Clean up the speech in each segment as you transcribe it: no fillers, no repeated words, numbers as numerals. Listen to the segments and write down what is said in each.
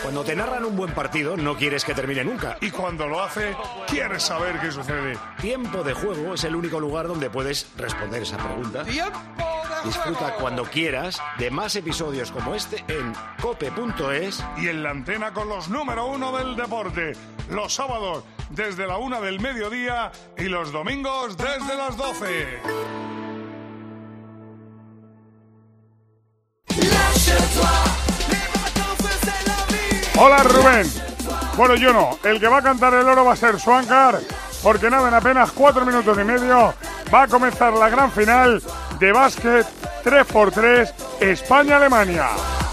Cuando te narran un buen partido, no quieres que termine nunca. Y cuando lo hace, quieres saber qué sucede. Tiempo de Juego es el único lugar donde puedes responder esa pregunta. Disfruta cuando quieras de más episodios como este en cope.es y en la antena con los número 1 del deporte. Los sábados desde la 1 del mediodía y los domingos desde las 12. Hola Rubén. Bueno, yo no. El que va a cantar el oro va a ser Swankar, porque nada, en apenas 4 minutos y medio va a comenzar la gran final de básquet 3x3 España-Alemania.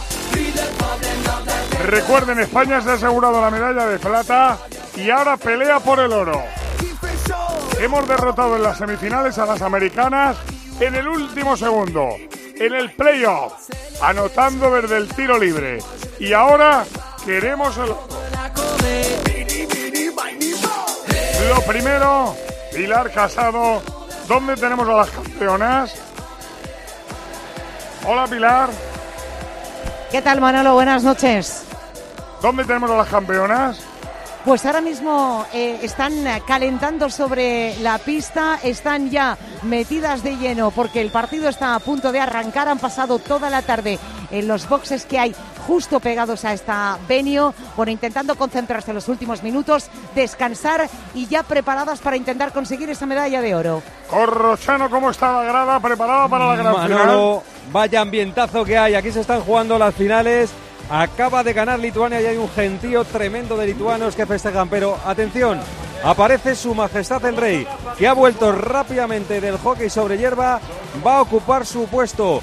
Recuerden, España se ha asegurado la medalla de plata y ahora pelea por el oro. Hemos derrotado en las semifinales a las americanas en el último segundo, en el playoff, anotando desde el tiro libre. Y ahora queremos el oro. Lo primero, Pilar Casado, ¿dónde tenemos a las campeonas? Hola Pilar. ¿Qué tal, Manolo? Buenas noches. ¿Dónde tenemos a las campeonas? Pues ahora mismo están calentando sobre la pista, están ya metidas de lleno porque el partido está a punto de arrancar. Han pasado toda la tarde en los boxes que hay justo pegados a esta venue, bueno, intentando concentrarse en los últimos minutos, descansar y ya preparadas para intentar conseguir esa medalla de oro. Corrochano, ¿cómo está la grada? ¿Preparada para la gran Manolo, final? Vaya ambientazo que hay, aquí se están jugando las finales. Acaba de ganar Lituania y hay un gentío tremendo de lituanos que festejan, pero atención, aparece Su Majestad el Rey, que ha vuelto rápidamente del hockey sobre hierba, va a ocupar su puesto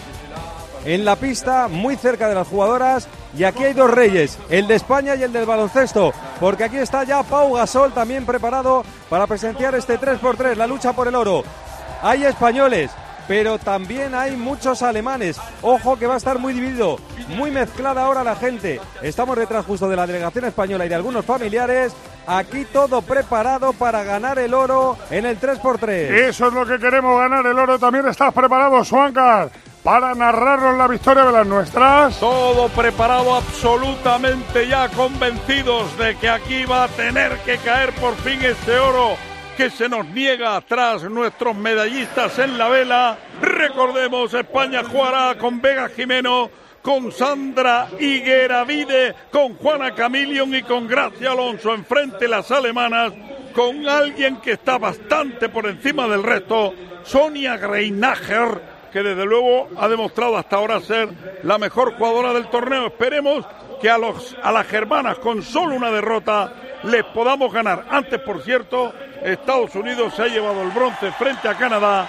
en la pista, muy cerca de las jugadoras, y aquí hay dos reyes, el de España y el del baloncesto, porque aquí está ya Pau Gasol también preparado para presenciar este 3x3, la lucha por el oro. Hay españoles, pero también hay muchos alemanes. Ojo que va a estar muy dividido, muy mezclada ahora la gente. Estamos detrás justo de la delegación española y de algunos familiares. Aquí todo preparado para ganar el oro en el 3x3. Eso es lo que queremos, ganar el oro. También estás preparado, Swankar, para narrarnos la victoria de las nuestras. Todo preparado, absolutamente ya convencidos de que aquí va a tener que caer por fin este oro que se nos niega tras nuestros medallistas en la vela. Recordemos, España jugará con Vega Jimeno, con Sandra Higueravide, con Juana Camilion y con Gracia Alonso. Enfrente las alemanas, con alguien que está bastante por encima del resto, Sonia Greinacher, que desde luego ha demostrado hasta ahora ser la mejor jugadora del torneo. Esperemos que a las germanas, con solo una derrota, les podamos ganar. Antes, por cierto, Estados Unidos se ha llevado el bronce frente a Canadá,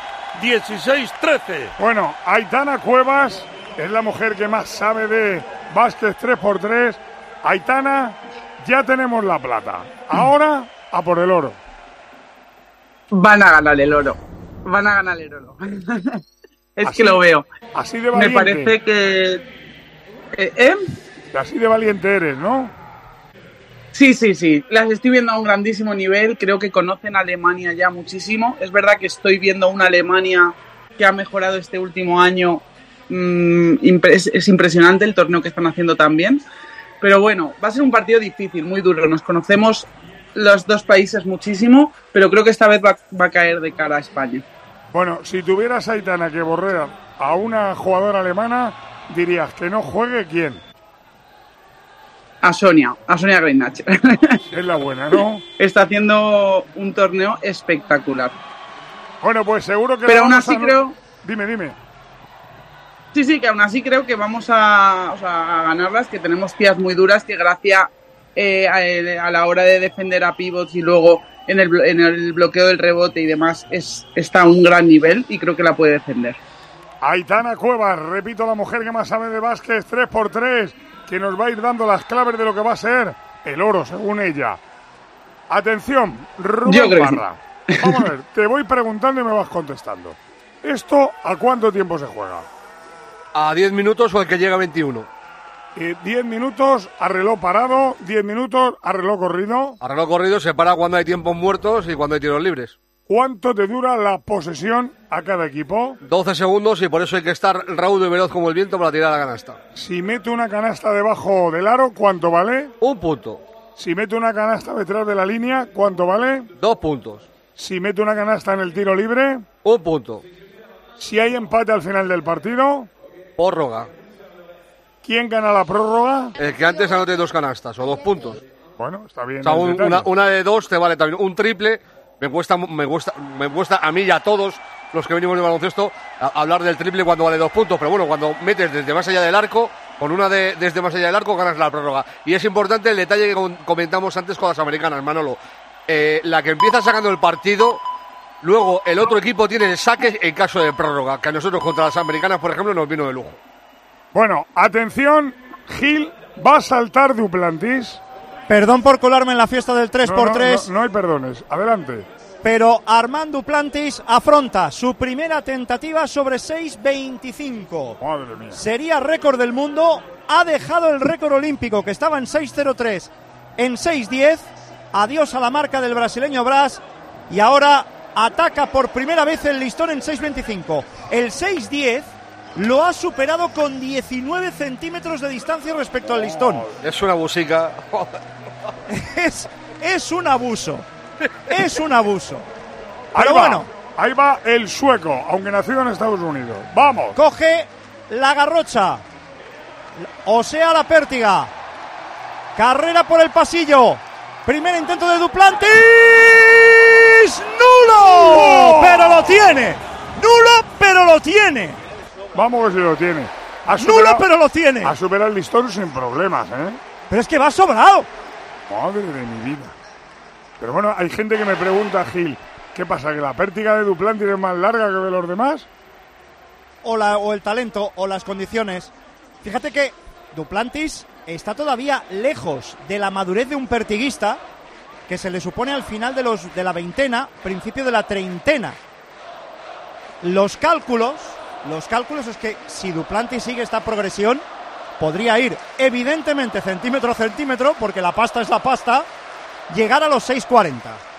16-13. Bueno, Aitana Cuevas es la mujer que más sabe de básquet 3x3. Aitana, ya tenemos la plata. Ahora, a por el oro. Van a ganar el oro. Van a ganar el oro. Es así, que lo veo. Así de valiente. Me parece que... Así de valiente eres, ¿no? Sí. Las estoy viendo a un grandísimo nivel. Creo que conocen a Alemania ya muchísimo. Es verdad que estoy viendo una Alemania que ha mejorado este último año. Es impresionante el torneo que están haciendo también. Pero bueno, va a ser un partido difícil, muy duro. Nos conocemos los dos países muchísimo, pero creo que esta vez va a caer de cara a España. Bueno, si tuvieras, Aitana, que borrar a una jugadora alemana, dirías que no juegue, ¿quién? A Sonia Greinacher. Es la buena, ¿no? Está haciendo un torneo espectacular. Bueno, pues seguro que... Pero aún así creo... Dime. Sí, que aún así creo que vamos a ganarlas, que tenemos tías muy duras, que Gracia a la hora de defender a pivots y luego en el bloqueo del rebote y demás está a un gran nivel y creo que la puede defender. Aitana Cuevas, repito, la mujer que más sabe de básquet 3x3, que nos va a ir dando las claves de lo que va a ser el oro, según ella. Atención, Rubén Parra. Sí. Vamos a ver, te voy preguntando y me vas contestando. ¿Esto a cuánto tiempo se juega? A 10 minutos o al que llega a 21. 10 minutos a reloj parado, 10 minutos a reloj corrido. A reloj corrido se para cuando hay tiempos muertos y cuando hay tiros libres. ¿cuánto te dura la posesión a cada equipo? 12 segundos y por eso hay que estar raudo y veloz como el viento para tirar la canasta. Si mete una canasta debajo del aro, ¿cuánto vale? 1 punto. Si mete una canasta detrás de la línea, ¿cuánto vale? 2 puntos. Si mete una canasta en el tiro libre, 1 punto. Si hay empate al final del partido, prórroga. ¿Quién gana la prórroga? El que antes anote 2 canastas o 2 puntos. Bueno, está bien. O sea, una de 2 te vale también. Un triple me cuesta a mí y a todos los que venimos de baloncesto hablar del triple cuando vale 2 puntos. Pero bueno, cuando metes desde más allá del arco, con una desde más allá del arco ganas la prórroga. Y es importante el detalle que comentamos antes con las americanas, Manolo. La que empieza sacando el partido, luego el otro equipo tiene el saque en caso de prórroga, que a nosotros contra las americanas, por ejemplo, nos vino de lujo. Bueno, atención, Gil, va a saltar Duplantis. Perdón por colarme en la fiesta del 3x3. No hay perdones, adelante. Pero Armand Duplantis afronta su primera tentativa sobre 6.25. Madre mía. Sería récord del mundo, ha dejado el récord olímpico que estaba en 6.03 en 6.10. Adiós a la marca del brasileño Brás y ahora ataca por primera vez el listón en 6.25. El 6.10 lo ha superado con 19 centímetros de distancia respecto al listón. Es una busica. Es un abuso. Es un abuso. Pero bueno. Ahí va el sueco, aunque nacido en Estados Unidos. ¡Vamos! Coge la garrocha. O sea, la pértiga. Carrera por el pasillo. Primer intento de Duplantis. ¡Nulo! ¡Oh! Pero lo tiene. ¡Nulo, pero lo tiene! Vamos a ver si lo tiene. ¡Nulo, pero lo tiene! Ha superado el listón sin problemas, ¿eh? Pero es que va sobrado. Madre de mi vida. Pero bueno, hay gente que me pregunta, Gil, ¿qué pasa? ¿Que la pértiga de Duplantis es más larga que de los demás? O el talento, o las condiciones. Fíjate que Duplantis está todavía lejos de la madurez de un pertiguista que se le supone al final de la veintena, principio de la treintena. Los cálculos es que si Duplantis sigue esta progresión, podría ir evidentemente centímetro a centímetro, porque la pasta es la pasta, llegar a los 6.40.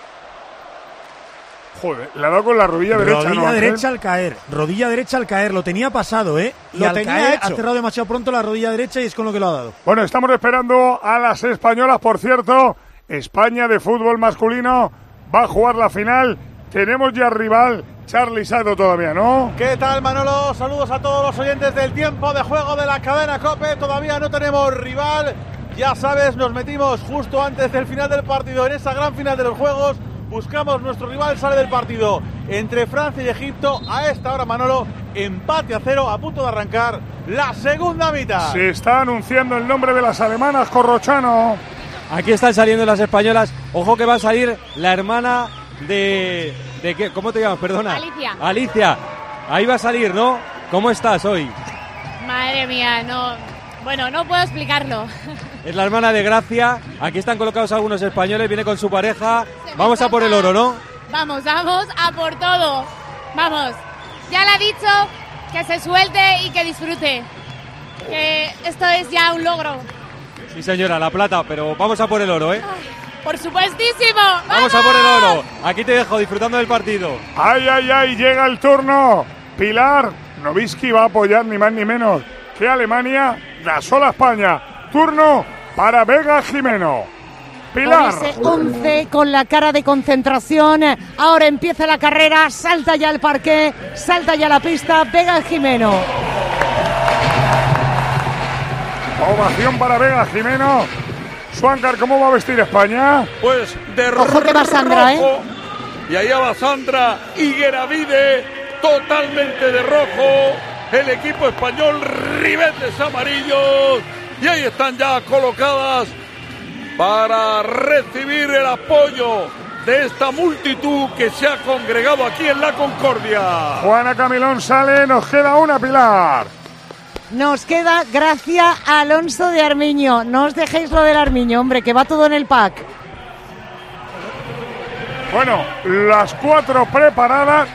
Joder, le ha dado con la rodilla derecha. Rodilla derecha al caer. Rodilla derecha al caer. Lo tenía pasado, ¿eh? Y lo al tenía caer hecho. Ha cerrado demasiado pronto la rodilla derecha y es con lo que lo ha dado. Bueno, estamos esperando a las españolas, por cierto. España de fútbol masculino va a jugar la final. Tenemos ya rival. Charly Sato todavía, ¿no? ¿Qué tal, Manolo? Saludos a todos los oyentes del tiempo de juego de la cadena COPE. Todavía no tenemos rival. Ya sabes, nos metimos justo antes del final del partido en esa gran final de los Juegos. Buscamos nuestro rival, sale del partido entre Francia y Egipto. A esta hora, Manolo, empate a 0, a punto de arrancar la segunda mitad. Se está anunciando el nombre de las alemanas, Corrochano. Aquí están saliendo las españolas. Ojo que va a salir la hermana de qué, ¿cómo te llamas? Perdona. Alicia. Ahí va a salir, ¿no? ¿Cómo estás hoy? Madre mía, no puedo explicarlo. Es la hermana de Gracia. Aquí están colocados algunos españoles. Viene con su pareja. Vamos a por el oro, ¿no? Vamos a por todo. Vamos. Ya le ha dicho que se suelte y que disfrute. Que esto es ya un logro. Sí, señora, la plata, pero vamos a por el oro, ¿eh? Ay, por supuestísimo. ¡Vamos a por el oro! Aquí te dejo disfrutando del partido. ¡Ay, ay, ay! Llega el turno. Pilar Novisky va a apoyar ni más ni menos que Alemania. Gasol a España. Turno para Vega Jimeno. Pilar. Con ese 11 con la cara de concentración. Ahora empieza la carrera. Salta ya al parqué. Salta ya a la pista. Vega Jimeno. Ovación para Vega Jimeno. Suáncar, ¿cómo va a vestir España? Pues de Ojo que va Sandra, rojo. Y allá va Sandra Higueravide, totalmente de rojo. El equipo español, ribetes amarillos. Y ahí están ya colocadas para recibir el apoyo de esta multitud que se ha congregado aquí en La Concordia. Juana Camilón sale, nos queda una, Pilar. Nos queda Gracia Alonso de Armiño. No os dejéis lo del Armiño, hombre, que va todo en el pack. Bueno, las cuatro preparadas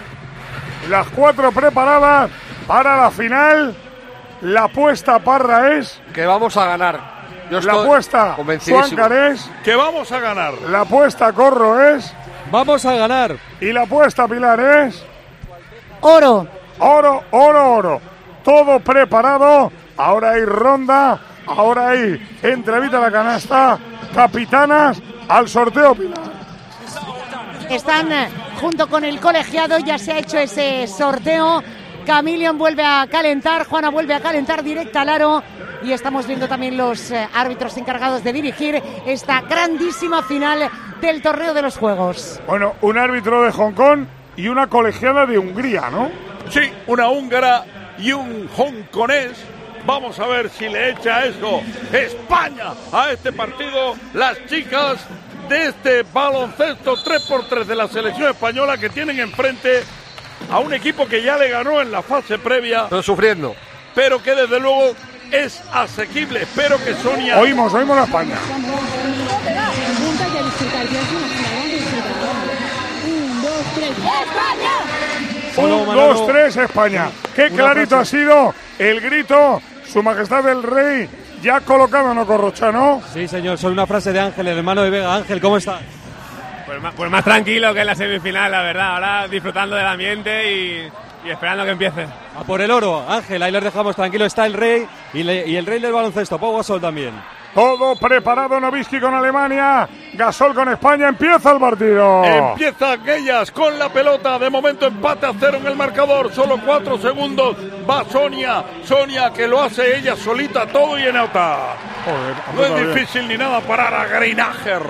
para la final. La apuesta, Parra, es que vamos a ganar. La apuesta, Suáncar, es que vamos a ganar. La apuesta, Corro, es Vamos a ganar. Y la apuesta, Pilar, es... Oro. Oro, oro, oro. Todo preparado. Ahora hay ronda. Ahora hay entrevista a la canasta. Capitanas al sorteo, Pilar. Están junto con el colegiado. Ya se ha hecho ese sorteo. Chameleon vuelve a calentar. Juana vuelve a calentar directa al aro. Y estamos viendo también los árbitros encargados de dirigir esta grandísima final del torneo de los Juegos. Bueno, un árbitro de Hong Kong y una colegiada de Hungría, ¿no? Sí, una húngara y un hongkonés. Vamos a ver si le echa eso España a este partido. Las chicas de este baloncesto 3x3 de la selección española, que tienen enfrente a un equipo que ya le ganó en la fase previa. Están sufriendo. Pero que desde luego es asequible. Espero que Sonia... Oímos a España. Un, dos, tres, España. Qué clarito ha sido el grito. Su Majestad el Rey ya colocado, ¿no, Corrochano? Sí, señor, soy una frase de Ángel, el hermano de Vega. Ángel, ¿cómo está? Pues más tranquilo que en la semifinal, la verdad. Ahora disfrutando del ambiente y esperando que empiece. A por el oro, Ángel, ahí los dejamos tranquilos. Está el Rey y el Rey del baloncesto, Pau Gasol también. Todo preparado, Nowitzki con Alemania, Gasol con España, empieza el partido. Empieza aquellas con la pelota, de momento empate a 0 en el marcador, solo 4 segundos, va Sonia que lo hace ella solita todo y en alta. No es difícil ni nada parar a Greinacher.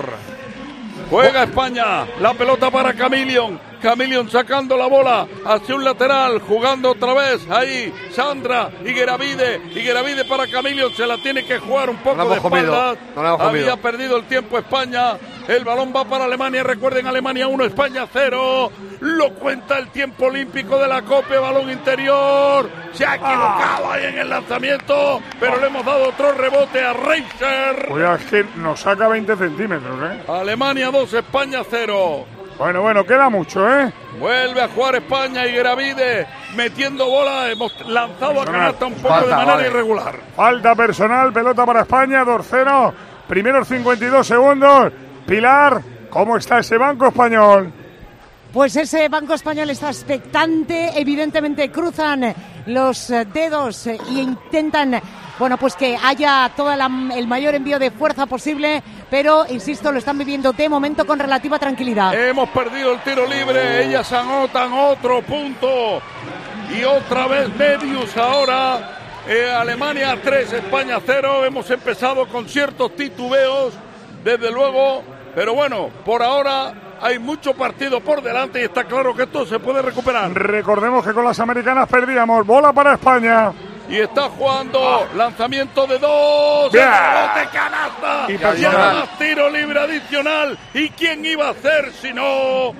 Juega España, la pelota para Chameleon sacando la bola hacia un lateral, jugando otra vez, ahí Sandra Higueravide para Chameleon, se la tiene que jugar un poco de espaldas, había perdido el tiempo España, el balón va para Alemania, recuerden, Alemania 1, España 0, lo cuenta el tiempo olímpico de la Copa, balón interior, se ha equivocado ahí en el lanzamiento, pero le hemos dado otro rebote a Reiser. Cuidado, es que nos saca 20 centímetros, Alemania 2, España 0. Bueno, queda mucho, Vuelve a jugar España y Gravide metiendo bola. Hemos lanzado a canasta un poco de manera irregular. Falta personal, pelota para España, 2-0. Primeros 52 segundos. Pilar, ¿cómo está ese banco español? Pues ese banco español está expectante. Evidentemente cruzan los dedos e intentan, pues que haya todo el mayor envío de fuerza posible, pero, insisto, lo están viviendo de momento con relativa tranquilidad. Hemos perdido el tiro libre, ellas anotan otro punto y otra vez Medius ahora. Alemania 3, España 0. Hemos empezado con ciertos titubeos, desde luego, pero bueno, por ahora hay mucho partido por delante y está claro que esto se puede recuperar. Recordemos que con las americanas perdíamos. Bola para España. Y está jugando lanzamiento de 2, rebote, canasta y además tiro libre adicional. ¿Y quién iba a hacer sino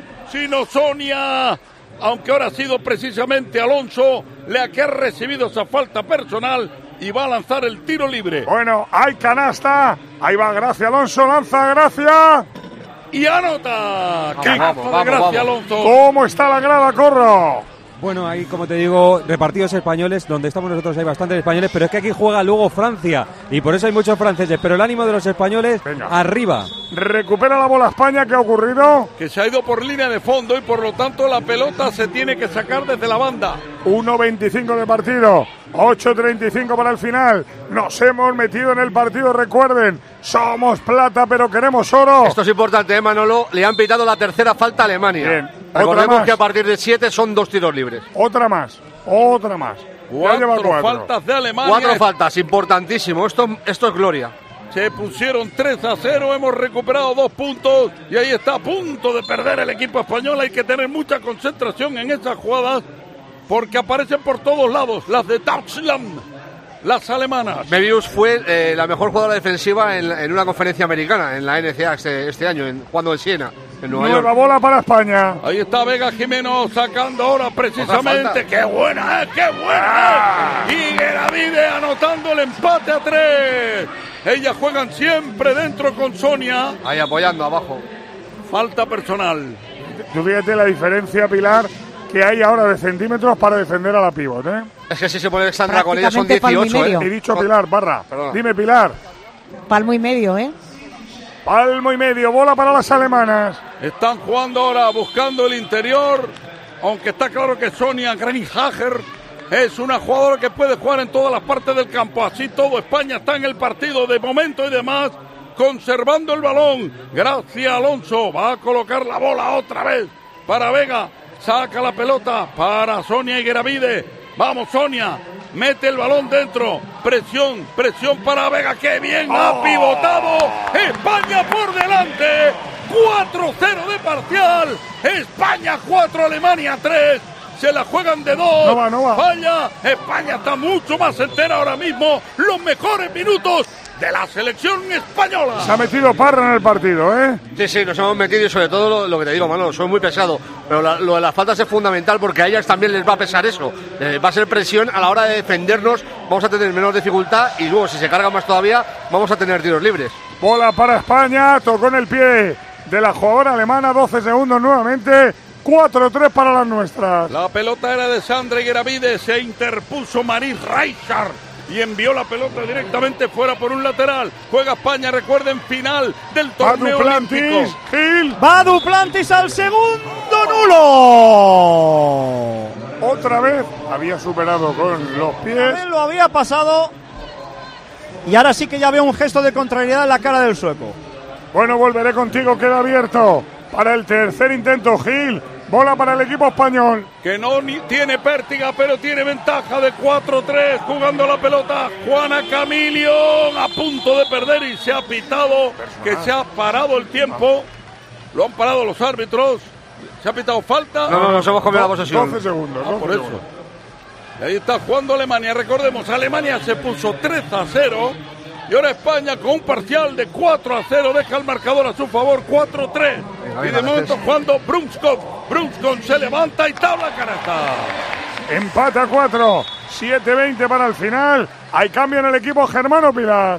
Sonia? Aunque ahora ha sido precisamente Alonso la que ha recibido esa falta personal y va a lanzar el tiro libre. Bueno, hay canasta, ahí va Gracia Alonso, lanza Gracia y anota. Vamos, Gracia Alonso. ¿Cómo está la grada, Corro? Bueno, ahí, como te digo, repartidos españoles, donde estamos nosotros hay bastantes españoles, pero es que aquí juega luego Francia, y por eso hay muchos franceses, pero el ánimo de los españoles, arriba. Recupera la bola España, ¿qué ha ocurrido? Que se ha ido por línea de fondo y por lo tanto la pelota se tiene que sacar desde la banda. 1.25 de partido, 8.35 para el final, nos hemos metido en el partido, recuerden, somos plata pero queremos oro. Esto es importante, Manolo, le han pitado la tercera falta a Alemania. Bien. Recordemos que a partir de 7 son 2 tiros libres. Otra más. 4 faltas de Alemania. 4 faltas, importantísimo, esto es gloria. Se pusieron 3-0, hemos recuperado 2 puntos y ahí está a punto de perder el equipo español. Hay que tener mucha concentración en esas jugadas porque aparecen por todos lados las de Deutschland, las alemanas. Medius fue la mejor jugadora defensiva en una conferencia americana, en la NCAA este año, jugando en Siena, en Nueva York. Nueva bola para España. Ahí está Vega Jimeno sacando ahora precisamente. ¡Qué buena es! ¡Qué buena es! Y Gravide anotando el empate a 3. Ellas juegan siempre dentro con Sonia. Ahí apoyando abajo. Falta personal. Tú fíjate la diferencia, Pilar, que hay ahora de centímetros para defender a la pívot, Es que si se pone Sandra con ella son 18, He dicho Pilar, barra. Perdona. Dime, Pilar. Palmo y medio, Palmo y medio, bola para las alemanas. Están jugando ahora buscando el interior, aunque está claro que Sonia Greinhager es una jugadora que puede jugar en todas las partes del campo. Así todo, España está en el partido de momento y demás, conservando el balón. Gracia Alonso va a colocar la bola otra vez para Vega. Saca la pelota para Sonia Higueravide. Vamos, Sonia. Mete el balón dentro. Presión para Vega. ¡Qué bien ha pivotado! España por delante. 4-0 de parcial. España 4, Alemania 3. Se la juegan de 2. No va. Falla. España está mucho más entera ahora mismo. Los mejores minutos de la selección española. Se ha metido Parra en el partido, ¿eh? Sí, nos hemos metido y sobre todo lo que te digo, Manolo, soy muy pesado. Pero lo de las faltas es fundamental porque a ellas también les va a pesar eso. Va a ser presión a la hora de defendernos, vamos a tener menos dificultad y luego si se carga más todavía vamos a tener tiros libres. Bola para España, tocó en el pie de la jugadora alemana, 12 segundos nuevamente. 4-3 para las nuestras. La pelota era de Sandra Higueravide, se interpuso Maris Reichard y envió la pelota directamente fuera por un lateral. Juega España, recuerden, final del torneo olímpico. Va Duplantis al segundo nulo. Otra vez había superado con los pies. Él lo había pasado y ahora sí que ya veo un gesto de contrariedad en la cara del sueco. Bueno, volveré contigo, queda abierto para el tercer intento, Gil. Bola para el equipo español. Que no tiene pértiga, pero tiene ventaja de 4-3 jugando la pelota. Juana Camilion a punto de perder y se ha pitado, que se ha parado el tiempo. Lo han parado los árbitros. Se ha pitado falta. No, nos hemos comido la posesión. 12 segundos. Por eso. Y ahí está jugando Alemania. Recordemos, Alemania se puso 3-0. Y ahora España con un parcial de 4-0 deja el marcador a su favor, 4-3. Y de momento jugando Brunskov. Brunskov se levanta y tabla canasta. Empate a 4, 7-20 para el final. Hay cambio en el equipo germano, Pilar.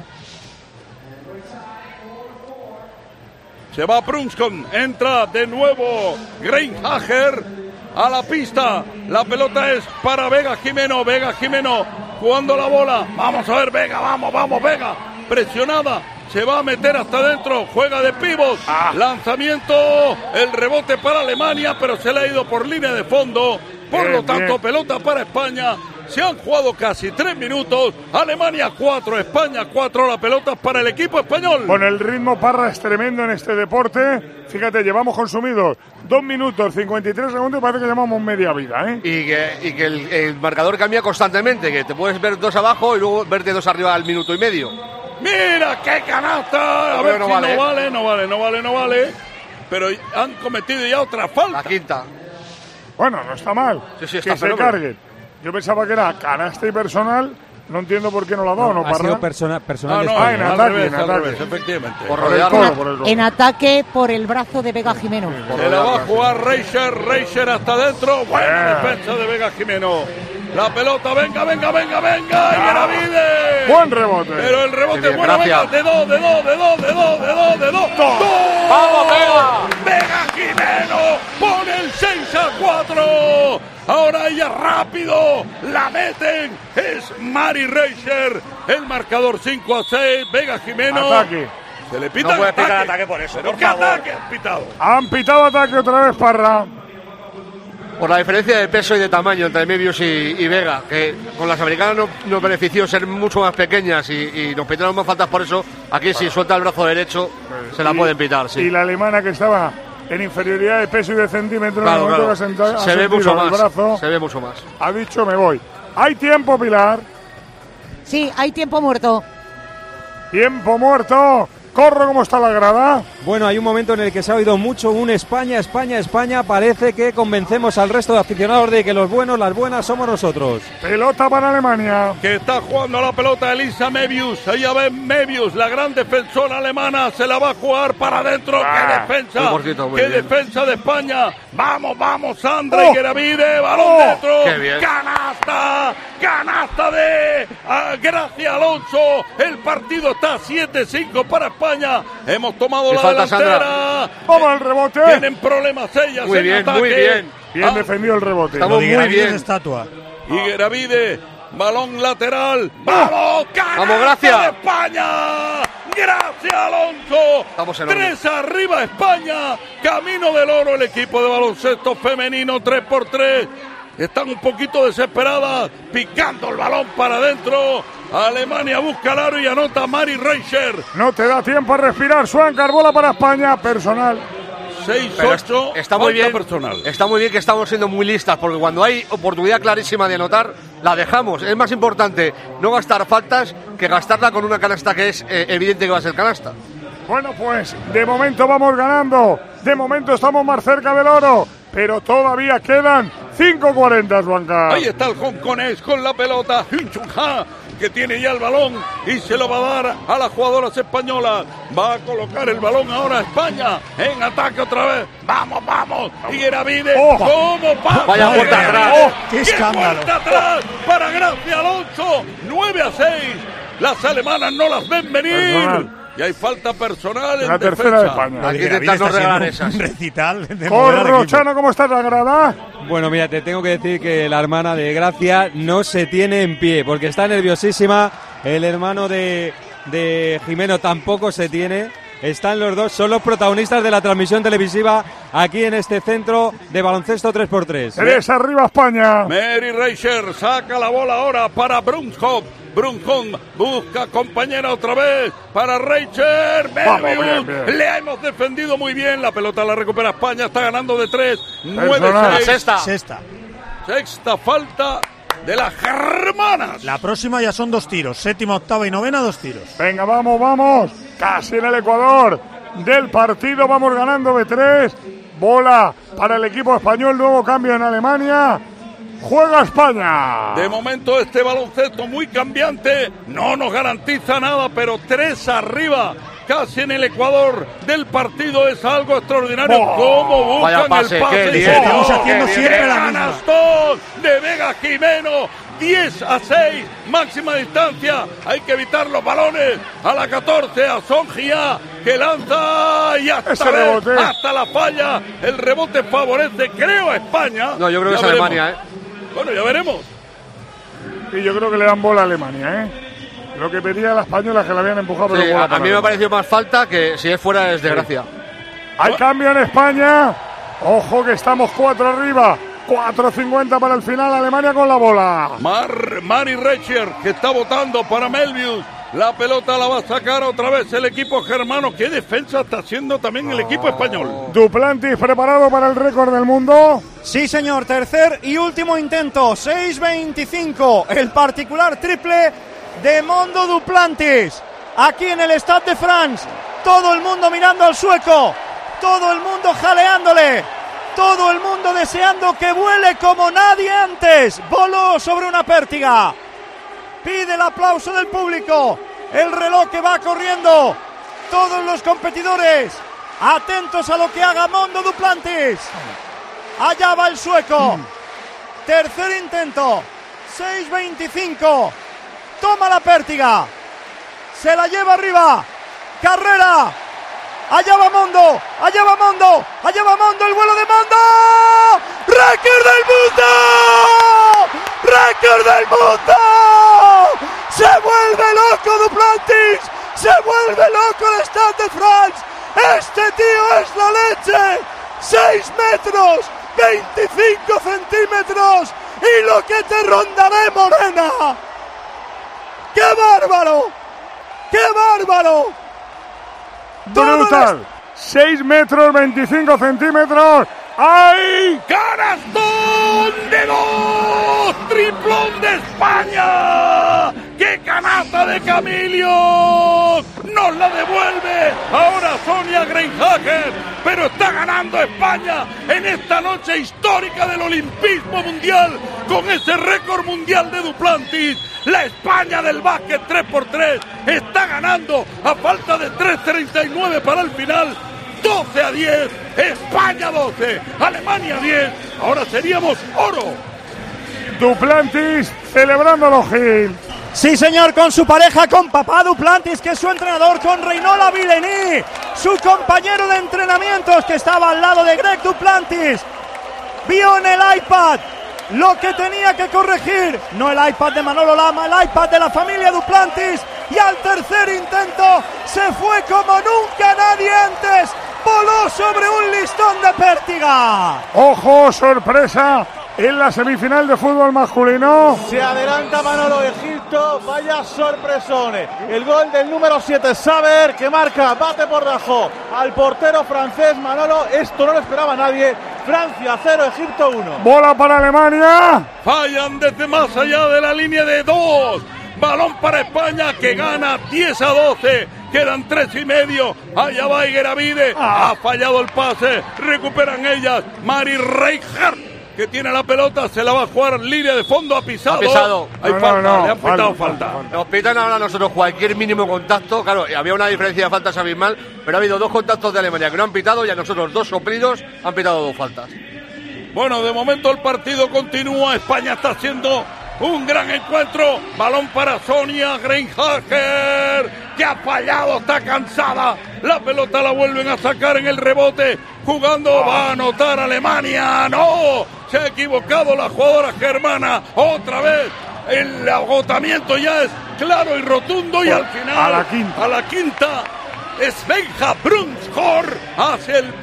Se va Brunskov, entra de nuevo Greinhager a la pista. La pelota es para Vega Jimeno. Vega Jimeno jugando la bola. Vamos a ver, Vega, vamos, Vega. Presionada, se va a meter hasta adentro. Juega de pívot. Lanzamiento, el rebote para Alemania, pero se le ha ido por línea de fondo. Por lo tanto, pelota para España. Se han jugado casi 3 minutos. Alemania 4, España 4. La pelota para el equipo español. Con el ritmo, Parra, es tremendo en este deporte. Fíjate, llevamos consumidos 2 minutos 53 segundos y parece que llevamos media vida, ¿eh? Y que el marcador cambia constantemente, que te puedes ver 2 abajo y luego verte 2 arriba al minuto y medio. ¡Mira qué canasta! A ver no si vale. no vale. Pero han cometido ya otra falta. La quinta. Bueno, no está mal. Sí, que se carguen. Yo pensaba que era canasta y personal. No entiendo por qué no la ha dado, ¿no, Parra? Ha sido personal. En ataque, efectivamente. En ataque por el brazo de Vega Jimeno. Se la va a jugar Reicher hasta adentro. Buena defensa de Vega Jimeno. La pelota, venga. Higueravide. Buen rebote. Pero el rebote bien, bueno, venga, de dos. ¡Vamos, Vega! Vega Jimeno pone el 6-4. Ahora ella rápido la meten. Es Mari Reicher. El marcador 5-6. Vega Jimeno. Ataque. Se le pita no puede ataque. pitar ataque por eso. ¿Pero qué ataque han pitado? Han pitado ataque otra vez, Parra. Por la diferencia de peso y de tamaño entre Mebius y Vega, que con las americanas nos benefició ser mucho más pequeñas y nos pitaron más faltas por eso. Aquí si suelta el brazo derecho se la pueden pitar, sí. Y la alemana que estaba en inferioridad de peso y de centímetros, claro, en el momento que se ve mucho más. Brazo, se ve mucho más. Ha dicho me voy. ¿Hay tiempo, Pilar? Sí, hay tiempo muerto. Tiempo muerto. Corro, ¿cómo está la grada? Bueno, hay un momento en el que se ha oído mucho un España. Parece que convencemos al resto de aficionados de que los buenos, las buenas somos nosotros. Pelota para Alemania. Que está jugando la pelota Elisa Mebius. Allá ve Mebius, la gran defensora alemana. Se la va a jugar para adentro. ¡Qué defensa! ¡Qué defensa de España! ¡Vamos, Sandra Higueravide! ¡Balón dentro! ¡Qué bien! ¡Canasta de Gracia Alonso! El partido está 7-5 para España. Hemos tomado la delantera. Toma el rebote. Tienen problemas ellas en ataque. Bien defendido el rebote. Estamos muy bien. Estatua. Higueravide balón lateral. ¡Vamos! ¡Vamos, Gracia! España! ¡Gracias, Alonso! Estamos en 3 arriba España. Camino del oro el equipo de baloncesto femenino 3x3. Están un poquito desesperadas, picando el balón para adentro. Alemania busca el aro y anota Mari Reicher. No te da tiempo a respirar, Swankar, bola para España, personal. 6-8, está muy bien, personal. Está muy bien que estamos siendo muy listas, porque cuando hay oportunidad clarísima de anotar, la dejamos. Es más importante no gastar faltas que gastarla con una canasta que es evidente que va a ser canasta. Bueno, pues de momento vamos ganando. De momento estamos más cerca del oro, pero todavía quedan 5:40, Swankar. Ahí está el hongkonés con la pelota, Hyun Chung Ha, que tiene ya el balón y se lo va a dar a las jugadoras españolas. Va a colocar el balón ahora a España en ataque otra vez. ¡Vamos, vamos! Igueravide, ¿cómo pasa? Vaya puerta atrás. ¡Qué escándalo! Puerta atrás para Gracia Alonso. 9-6. Las alemanas no las ven venir. Personal. Y hay falta personal en la tercera defensa. de España. Aquí intentan no regalar esas. Un recital de Corrochano, ¿cómo estás, la grada? Bueno, mira, te tengo que decir que la hermana de Gracia no se tiene en pie porque está nerviosísima. El hermano de Jimeno tampoco se tiene. Están los dos, son los protagonistas de la transmisión televisiva aquí en este centro de baloncesto 3x3. 3 arriba España. Mary Reicher saca la bola ahora para Brunskopf. Brunskopf busca compañera otra vez para Reicher. Le hemos defendido muy bien. La pelota la recupera España. Está ganando de 3. 9-6. Sexta falta de las germanas. La próxima ya son 2 tiros. Séptima, octava y novena, 2 tiros. Venga, vamos. Casi en el Ecuador del partido. Vamos ganando de 3. Bola para el equipo español. Nuevo cambio en Alemania. Juega España. De momento este baloncesto muy cambiante no nos garantiza nada, pero 3 arriba, casi en el Ecuador del partido, es algo extraordinario. ¿Cómo buscan pase, el pase? Estamos haciendo siempre la misma. Canastón de Vega Jimeno. 10-6, máxima distancia. Hay que evitar los balones. A la 14, a Son Gia, que lanza y hasta la falla. El rebote favorece, creo, a España. No, yo creo que es Alemania, Bueno, ya veremos. Y yo creo que le dan bola a Alemania, Lo que pedía la española es que la habían empujado, pero sí, a mí me ha parecido más falta que si es fuera es de Gracia. Hay cambio en España. Ojo que estamos 4 arriba. 4:50 para el final. Alemania con la bola. Mari Reicher, que está votando para Melvius. La pelota la va a sacar otra vez el equipo germano. ¿Qué defensa está haciendo también el equipo español? Duplantis preparado para el récord del mundo. Sí, señor. Tercer y último intento. 6:25. El particular triple de Mondo Duplantis. Aquí en el Stade de France. Todo el mundo mirando al sueco. Todo el mundo jaleándole. Todo el mundo deseando que vuele como nadie antes. Voló sobre una pértiga. Pide el aplauso del público. El reloj que va corriendo. Todos los competidores atentos a lo que haga Mondo Duplantis. Allá va el sueco. Tercer intento. 6:25. Toma la pértiga. Se la lleva arriba. Carrera. Allá va Mondo. Allá va Mondo. Allá va Mondo. El vuelo de Mondo. ¡Récord del mundo! ¡Récord del mundo! ¡Se vuelve loco Duplantis! ¡Se vuelve loco el Stade de France! ¡Este tío es la leche! 6 metros, 25 centímetros y lo que te rondaré, Morena. ¡Qué bárbaro! ¡Qué bárbaro! Brutal. 6 metros, 25 centímetros. ¡Ay! ¡Canastón de 2! ¡Triplón de España! ¡Qué canasta de Camilio! ¡Nos la devuelve! Ahora Sonia Greinhagen, pero está ganando España en esta noche histórica del olimpismo mundial con ese récord mundial de Duplantis. La España del básquet 3x3 está ganando a falta de 3:39 para el final. 12-10, España 12, Alemania 10, ahora seríamos oro. Duplantis celebrándolo, Gil. Sí, señor, con su pareja, con papá Duplantis, que es su entrenador, con Reinola Villeny, su compañero de entrenamientos que estaba al lado de Greg Duplantis. Vio en el iPad lo que tenía que corregir. No el iPad de Manolo Lama, el iPad de la familia Duplantis. Y al tercer intento se fue como nunca nadie antes. Voló sobre un listón de pértiga. ¡Ojo, sorpresa! En la semifinal de fútbol masculino. Se adelanta Manolo Egipto, vaya sorpresón. El gol del número 7, Saber, que marca, bate por debajo al portero francés Manolo. Esto no lo esperaba nadie. Francia 0, Egipto 1. Bola para Alemania. Fallan desde más allá de la línea de 2. Balón para España que gana 10-12. Quedan 3:30. Allá va Igueravide. Ha fallado el pase. Recuperan ellas. Mari Reinhardt, que tiene la pelota, se la va a jugar línea de fondo, ha pisado. Hay falta, le han pitado falta. Nos pitan ahora a nosotros cualquier mínimo contacto. Claro, había una diferencia de faltas abismal, pero ha habido 2 contactos de Alemania que no han pitado y a nosotros 2 soplidos han pitado 2 faltas. Bueno, de momento el partido continúa. España está haciendo un gran encuentro. Balón para Sonia Greinhager, que ha fallado, está cansada. La pelota la vuelven a sacar en el rebote. Jugando, va a anotar Alemania. ¡No! Se ha equivocado la jugadora germana. Otra vez. El agotamiento ya es claro y rotundo. Y al final, a la quinta, Svenja Brunshor hace el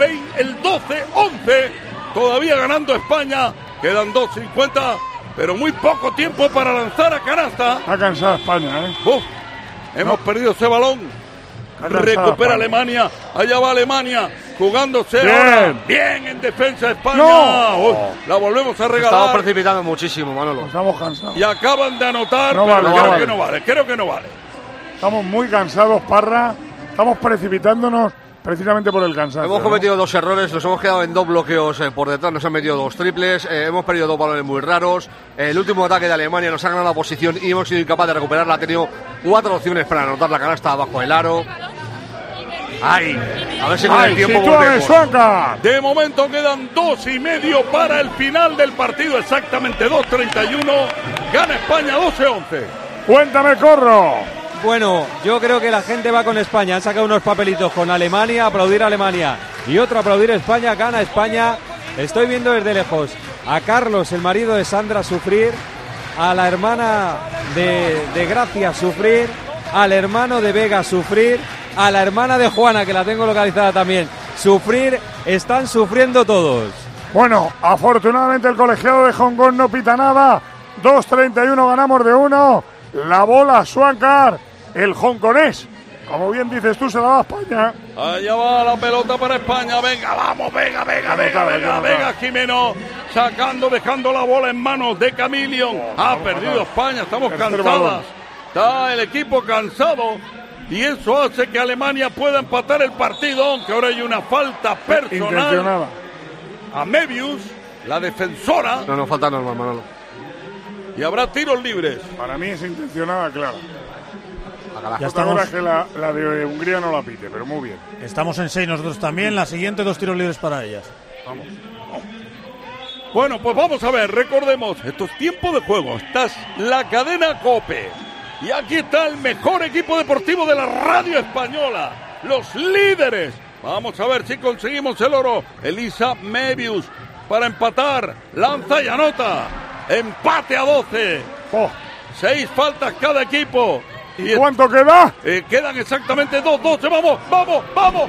12-11. Todavía ganando España. Quedan 2:50. Pero muy poco tiempo para lanzar a canasta. Está cansada España, ¿eh? Hemos perdido ese balón. Recupera Alemania. Allá va Alemania. Jugándose ahora. Bien en defensa España. No. La volvemos a regalar. Estamos precipitando muchísimo, Manolo. Estamos cansados. Y acaban de anotar. No pero vale, creo que no vale. Estamos muy cansados, Parra. Estamos precipitándonos precisamente por el cansancio. Hemos cometido 2 errores, nos hemos quedado en 2 bloqueos por detrás, nos han metido 2 triples, hemos perdido 2 balones muy raros. El último ataque de Alemania nos ha ganado la posición y hemos sido incapaces de recuperarla. Ha tenido 4 opciones para anotar la canasta abajo del aro. ¡Ay! A ver si con el tiempo volvemos. De momento quedan 2:30 para el final del partido, exactamente 2:31. Gana España 12-11. Cuéntame, Corro. Bueno, yo creo que la gente va con España. Han sacado unos papelitos con Alemania, aplaudir a Alemania y otro aplaudir a España. Gana España. Estoy viendo desde lejos a Carlos, el marido de Sandra, sufrir, a la hermana de Gracia sufrir, al hermano de Vega sufrir, a la hermana de Juana, que la tengo localizada también, sufrir. Están sufriendo todos. Bueno, afortunadamente el colegiado de Hong Kong no pita nada. 2:31, ganamos de 1. La bola Swankar, el hongkonés. Como bien dices tú, se la da a España. Allá va la pelota para España. Venga, vamos, Vega, Jimeno. Sacando, dejando la bola en manos de Camilion. Ha perdido España, estamos cansadas. Está el equipo cansado. Y eso hace que Alemania pueda empatar el partido, aunque ahora hay una falta personal a Mebius, la defensora. No, falta normal, Manolo. Y habrá tiros libres. Para mí es intencionada, claro. Ya estamos. Que la de Hungría no la pite, pero muy bien. Estamos en 6 nosotros también. La siguiente, 2 tiros libres para ellas. Vamos. Bueno, pues vamos a ver, recordemos, esto es tiempo de juego. Esta es la cadena COPE. Y aquí está el mejor equipo deportivo de la radio española. Los líderes. Vamos a ver si conseguimos el oro. Elisa Mebius para empatar. Lanza y anota. Empate a 12. 6 faltas cada equipo. ¿Y cuánto queda? Quedan exactamente 2-12. ¡Vamos! ¡Vamos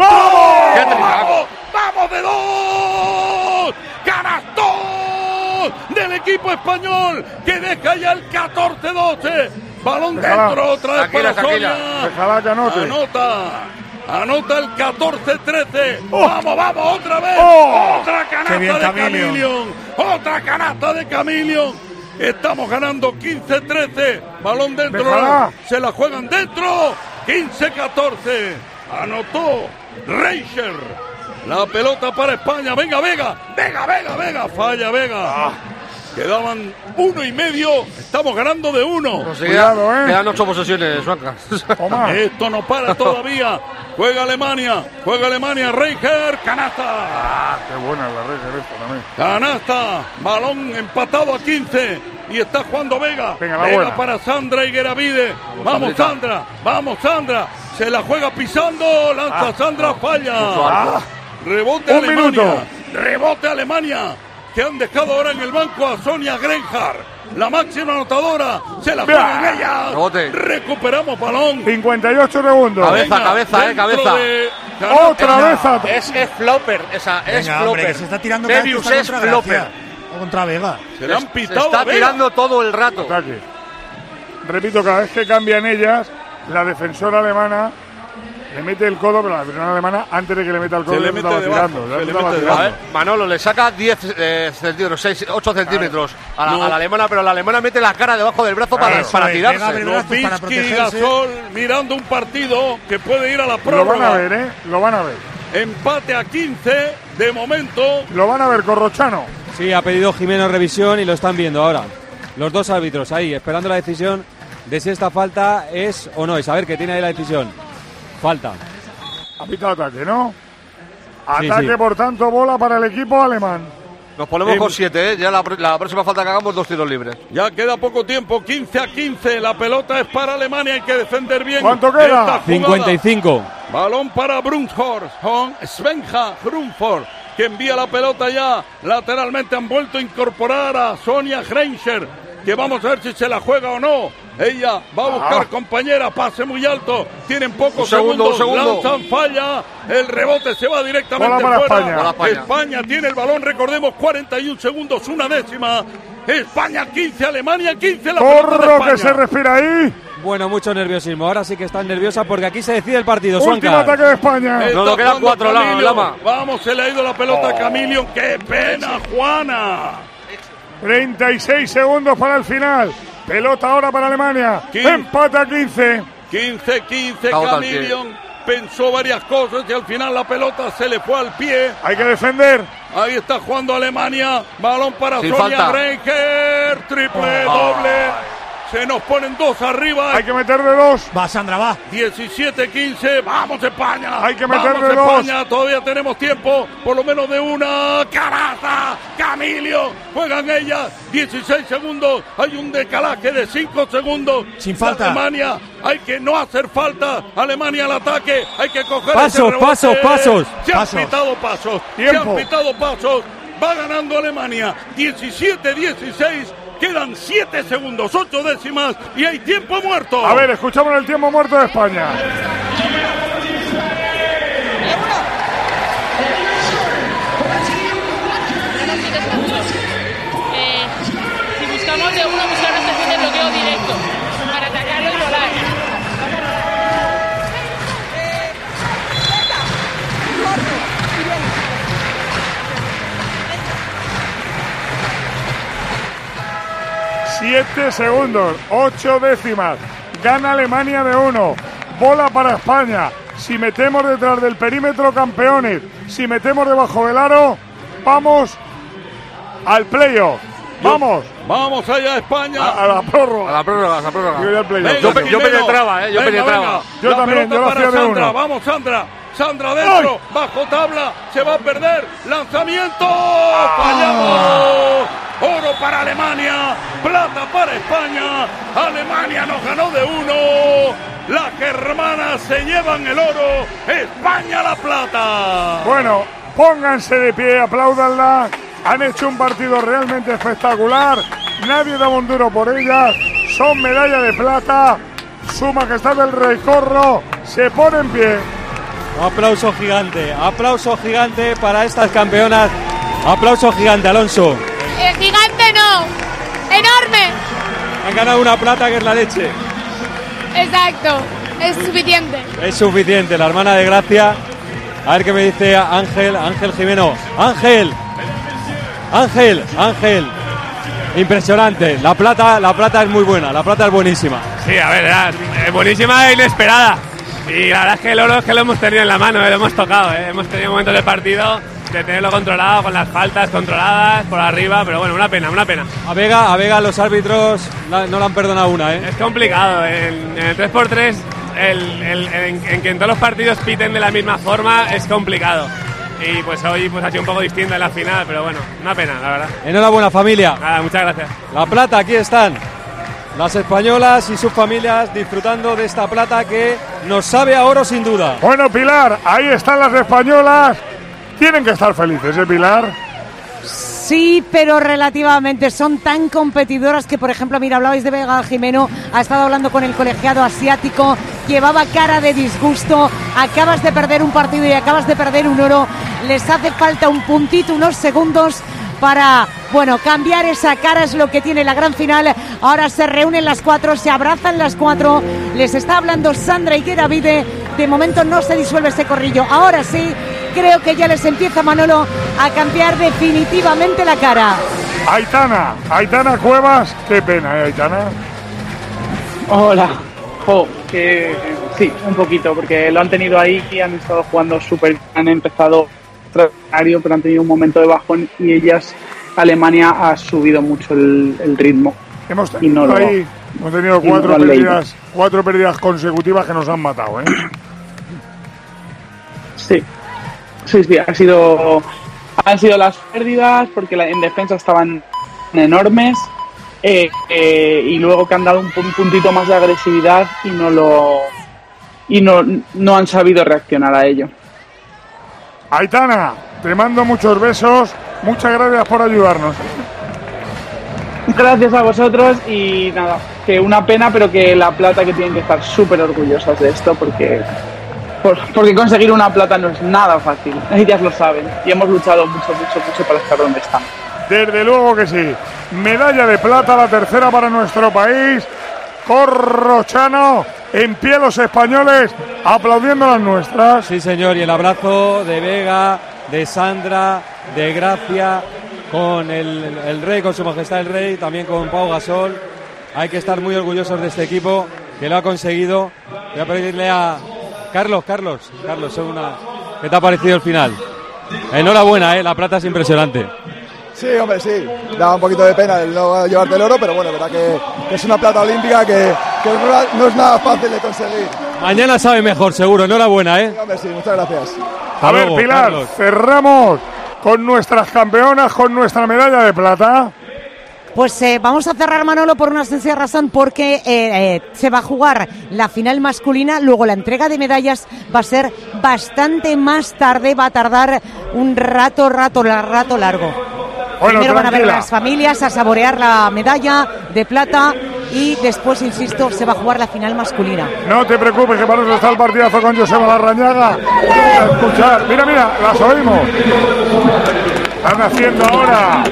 de 2! ¡Canastón del equipo español! Que deja ya el 14-12. Balón dentro, otra vez para Sonia. Déjala que anote. Anota el 14-13. Vamos, otra vez. Otra canasta de Camilion. Otra canasta de Camilion. Estamos ganando 15-13. Balón dentro. Déjala. Se la juegan dentro. 15-14. Anotó Reicher. La pelota para España. Venga, Vega. Falla Vega. Quedaban 1,5. Estamos ganando de 1. Cuidado, Quedan 8 posesiones, Suanca. Esto no para todavía. Juega Alemania. Reicher. Canasta. Qué buena la Reicher esta también. Canasta. Balón empatado a 15. Y está jugando Vega. Vega para Sandra Igueravide. Vamos, Sandra. Se la juega pisando. Lanza Sandra. Falla. Rebote Alemania. que han dejado ahora en el banco a Sonia Grenhard, la máxima anotadora. Se la juegan ella. Recuperamos balón. 58 segundos. Cabeza. Otra vez. Es flopper. Esa es Venga, flopper. hombre, que se está tirando Debius es flopper. O contra Vega. Se le han pitado. Se está tirando todo el rato. Ataque. Repito, cada vez que cambian ellas, la defensora alemana le mete el codo, pero la defensora alemana, antes de que le meta el codo, se le estaba mete debajo, tirando. se le mete debajo. A ver, Manolo le saca 10 centímetros, 8 centímetros a la alemana, pero la alemana mete la cara debajo del brazo para tirarse. Lobinski, Gasol mirando un partido que puede ir a la prórroga. Lo van a ver, Lo van a ver. Empate a 15 de momento. Lo van a ver, Corrochano. Sí, ha pedido Jimeno revisión y lo están viendo ahora. Los dos árbitros ahí, esperando la decisión de si esta falta es o no es. A ver, que tiene ahí la decisión. Falta. Ha pitado ataque, ¿no? Ataque, sí. por tanto, bola para el equipo alemán. Nos ponemos con 7, Ya la próxima falta que hagamos, 2 tiros libres. Ya queda poco tiempo, 15 a 15. La pelota es para Alemania, hay que defender bien. ¿Cuánto queda? 55. Balón para Brunshorst, Svenja Grunford, que envía la pelota ya lateralmente. Han vuelto a incorporar a Sonia Grenhard, que vamos a ver si se la juega o no. Ella va a buscar compañera, pase muy alto, tienen pocos segundos, lanzan, falla, el rebote se va directamente fuera. España tiene el balón, recordemos, 41 segundos, una décima. España 15, Alemania 15. Corro que se respira ahí. Bueno, mucho nerviosismo. Ahora sí que están nerviosa porque aquí se decide el partido. Último ataque de España. Nos quedan 4, Lama. Vamos, se le ha ido la pelota a Camilion. ¡Qué pena, Juana! 36 segundos para el final. Pelota ahora para Alemania. Empate a 15. 15-15. Camilion pensó varias cosas y al final la pelota se le fue al pie. Hay que defender. Ahí está jugando Alemania. Balón para Sin Sonia falta. Grenhard. Triple, doble. Se nos ponen 2 arriba. Hay que meterle 2. Va, Sandra, va. 17-15. Vamos, España. Hay que meterle 2. España. Todavía tenemos tiempo. Por lo menos de una. Caraza. Camilio. Juegan ellas. 16 segundos. Hay un decalaje de 5 segundos. Sin falta. Alemania. Hay que no hacer falta. Alemania al ataque. Hay que coger pasos, ese rebote. pasos. Se han pitado pasos. Tiempo. Se han pitado pasos. Va ganando Alemania. 17-16. Quedan 7 segundos, 8 décimas y hay tiempo muerto. A ver, escuchamos el tiempo muerto de España. Si buscamos de uno, buscar una estación de bloqueo directo para atacarlo y volar. Siete segundos, 8 décimas. Gana Alemania de 1. Bola para España. Si metemos detrás del perímetro, campeones. Si metemos debajo del aro, vamos al playoff. Vamos. Vamos allá, España. A la prórroga. A la prórroga. Yo voy al playoff. Venga, Yo penetraba, yo penetraba. Yo también, yo lo hacía de Sandra. una. Vamos, Sandra. Sandra dentro, bajo tabla, se va a perder. Lanzamiento. Fallamos. Oro para Alemania, plata para España. Alemania nos ganó de 1. Las germanas se llevan el oro. España la plata. Bueno, pónganse de pie, apláudanla. Han hecho un partido realmente espectacular. Nadie da un duro por ellas. Son medalla de plata. Su Majestad el Rey Corro se pone en pie. Aplauso gigante para estas campeonas. Aplauso gigante, Alonso. Gigante no, enorme. Han ganado una plata que es la leche. Exacto, es suficiente. Es suficiente, la hermana de Gracia. A ver qué me dice Ángel Jimeno. Ángel. Impresionante. La plata es muy buena, la plata es buenísima. Sí, a ver, es buenísima e inesperada. Y la verdad es que el oro es que lo hemos tenido en la mano, lo hemos tocado. Hemos tenido momentos de partido de tenerlo controlado, con las faltas controladas por arriba, pero bueno, una pena. A Vega los árbitros no le han perdonado una, ¿eh? Es complicado, en el 3x3, en que en todos los partidos piten de la misma forma, es complicado. Y pues hoy pues ha sido un poco distinta en la final, pero bueno, una pena, la verdad. Enhorabuena, familia. Nada, muchas gracias. La plata, aquí están. Las españolas y sus familias disfrutando de esta plata que nos sabe a oro sin duda. Bueno, Pilar, ahí están las españolas. Tienen que estar felices, ¿eh, Pilar? Sí, pero relativamente son tan competidoras que, por ejemplo, mira, hablabais de Vega Jimeno, ha estado hablando con el colegiado asiático, llevaba cara de disgusto, acabas de perder un partido y acabas de perder un oro, les hace falta un puntito, unos segundos para, bueno, cambiar esa cara, es lo que tiene la gran final. Ahora se reúnen las 4, se abrazan las 4, les está hablando Sandra Higueravide, de momento no se disuelve ese corrillo, ahora sí, creo que ya les empieza, Manolo, a cambiar definitivamente la cara. Aitana Cuevas, qué pena, Aitana. Hola. Que sí, un poquito, porque lo han tenido ahí y han estado jugando súper, han empezado extraordinario, pero han tenido un momento de bajón y ellas, Alemania, ha subido mucho el ritmo. Hemos tenido cuatro pérdidas consecutivas que nos han matado, ¿eh? Sí, han sido las pérdidas porque en defensa estaban enormes, y luego que han dado un puntito más de agresividad y no han sabido reaccionar a ello. Aitana, te mando muchos besos, muchas gracias por ayudarnos. Gracias a vosotros y nada, que una pena, pero que la plata, que tienen que estar súper orgullosas de esto porque conseguir una plata no es nada fácil, ellas lo saben y hemos luchado mucho para estar donde estamos. Desde luego que sí. Medalla de plata, la tercera para nuestro país. Corrochano, en pie los españoles, aplaudiendo las nuestras. Sí, señor, y el abrazo de Vega, de Sandra, de Gracia, con el rey, con su majestad el rey, también con Pau Gasol. Hay que estar muy orgullosos de este equipo que lo ha conseguido. Voy a pedirle a Carlos, ¿qué te ha parecido el final? Enhorabuena, la plata es impresionante. Sí, hombre, sí. Da un poquito de pena el no llevarte el oro, pero bueno, verdad que es una plata olímpica que no es nada fácil de conseguir. Mañana sabe mejor, seguro. Enhorabuena, Sí, hombre, sí, muchas gracias. A ver, Pilar, Carlos, cerramos con nuestras campeonas, con nuestra medalla de plata. Pues vamos a cerrar, Manolo, por una sencilla razón, porque se va a jugar la final masculina, luego la entrega de medallas va a ser bastante más tarde, va a tardar un rato largo. Bueno, primero tranquila. Van a ver las familias, a saborear la medalla de plata y después, insisto, se va a jugar la final masculina. No te preocupes, que para eso está el partidazo con Joseba Larrañaga. A escuchar, mira, las oímos. Están haciendo ahora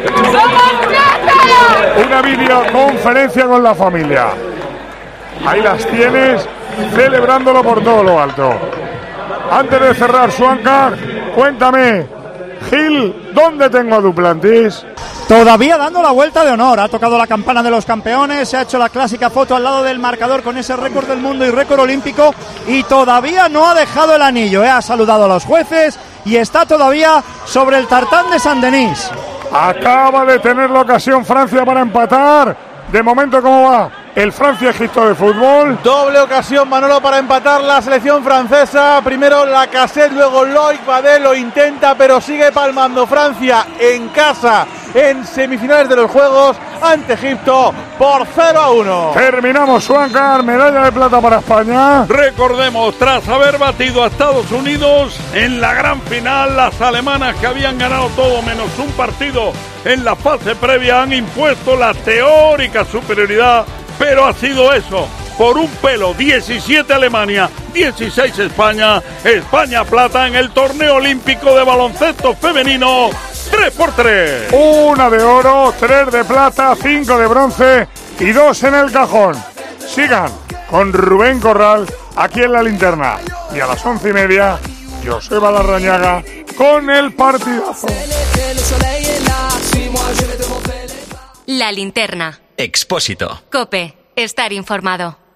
una videoconferencia con la familia. Ahí las tienes, celebrándolo por todo lo alto. Antes de cerrar, Suancar, cuéntame, Gil, ¿dónde tengo a Duplantis? Todavía dando la vuelta de honor, ha tocado la campana de los campeones, se ha hecho la clásica foto al lado del marcador con ese récord del mundo y récord olímpico y todavía no ha dejado el anillo, ha saludado a los jueces y está todavía sobre el tartán de Saint-Denis. Acaba de tener la ocasión Francia para empatar. De momento, ¿cómo va el Francia-Egipto de fútbol? Doble ocasión, Manolo, para empatar la selección francesa. Primero Lacazette, luego Loic Badé lo intenta, pero sigue palmando Francia en casa, en semifinales de los Juegos, ante Egipto por 0-1. Terminamos, Suancar, medalla de plata para España. Recordemos, tras haber batido a Estados Unidos en la gran final, las alemanas, que habían ganado todo menos un partido en la fase previa, han impuesto la teórica superioridad, pero ha sido eso, por un pelo. 17 Alemania, 16 España. España plata en el torneo olímpico de baloncesto femenino 3x3. 1 de oro, 3 de plata, 5 de bronce y 2 en el cajón. Sigan con Rubén Corral aquí en La Linterna. Y a las 11:30, Joseba Larrañaga con el partidazo. La Linterna. Expósito. COPE. Estar informado.